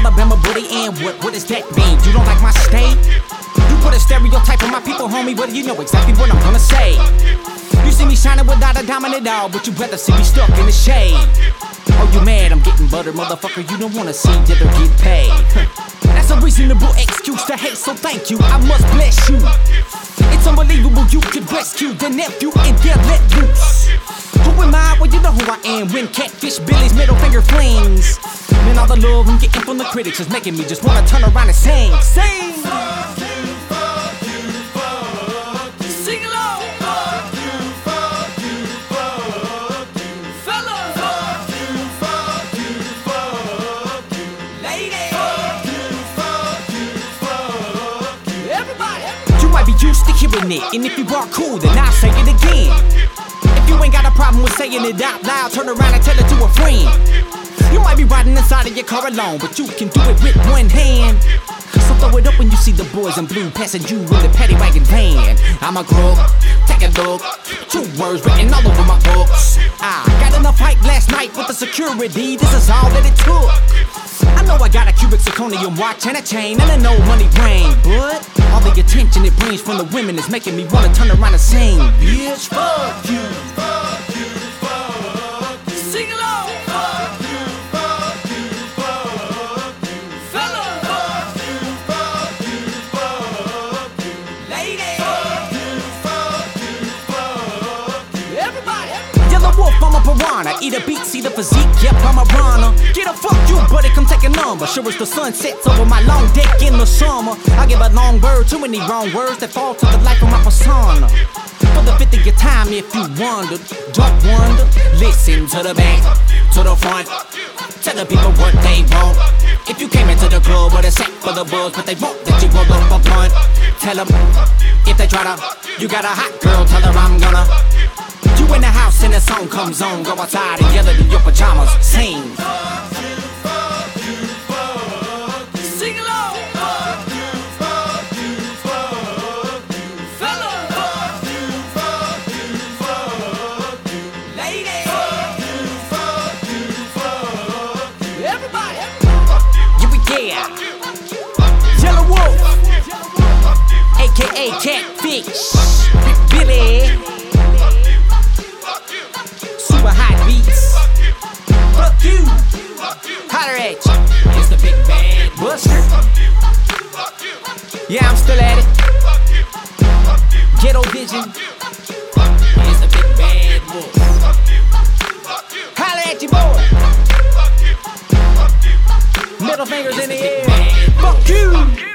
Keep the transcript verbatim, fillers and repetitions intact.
Alabama bully, and what, what does that mean? You don't like my state? You put a stereotype on my people, homie, well you know exactly what I'm gonna say. You see me shining without a diamond at all, but you rather see me stuck in the shade. Oh, you mad? I'm getting butter, motherfucker. You don't wanna see the other get paid. That's a reasonable excuse to hate, so thank you. I must bless you. It's unbelievable you could rescue the nephew and then let loose. Who am I? Well, you know who I am. When catfish Billy's middle finger flings. Man, all the love I'm getting from the critics is making me just wanna turn around and sing, sing. Fuck you, fuck you, fuck you. Sing along. Fuck you, fuck you, fuck you. Fella. Fuck you, fuck you, fuck you. Lady. Fuck you, fuck you, fuck you. Everybody. You might be used to hearing it, and if you are cool, then I'll say it again. If you ain't got a problem with saying it out loud, turn around and tell it to a friend. You might be riding inside of your car alone, but you can do it with one hand. So throw it up when you see the boys in blue passing you in the paddy wagon van. I'm a crook, take a look. Two words written all over my books. I got enough hype last night with the security, this is all that it took. I know I got a cubic zirconium watch and a chain and a no money brain, but all the attention it brings from the women is making me wanna turn around and sing. Bitch, fuck you. Fuck you, fuck you. Sing along. Fuck you, fuck you, fuck you. Fella. Fuck you, fuck you, fuck you. Lady. Fuck you, fuck you, fuck you. Everybody. Yellow wolf, I'm a piranha. Eat a beat, see the physique, yep, I'm a runner. Get a fuck you, buddy, come take a number. Sure as the sun sets over my long deck in the summer. I give a long word, too many wrong words that fall to the life of my persona. For the fiftieth time, if you wondered, don't wonder. Listen to the back, to the front. Tell the people what they want. If you came into the club with a sack full of buzz, but they won't let you roll up a blunt. Tell them, if they try to, you got a hot girl, tell her I'm gonna. You in the house and the song comes on, go outside and yell it in your pajamas, sing. Fuck you, fuck you, fuck you. Sing along. Fuck you, fuck you, fuck you. Fella. Fuck you, fuck you, fuck you. Lady. Fuck you, fuck you, fuck you. Everybody. Yeah, yeah. Yellow Wolf, A K A Catfish, Billy. Super hot beats. Fuck you. Holler at you. It's the big bad Buster. Yeah, I'm still at it. Ghetto Vision. It's the big bad wolf. Holler at you, boy. Middle fingers in the air. Fuck you.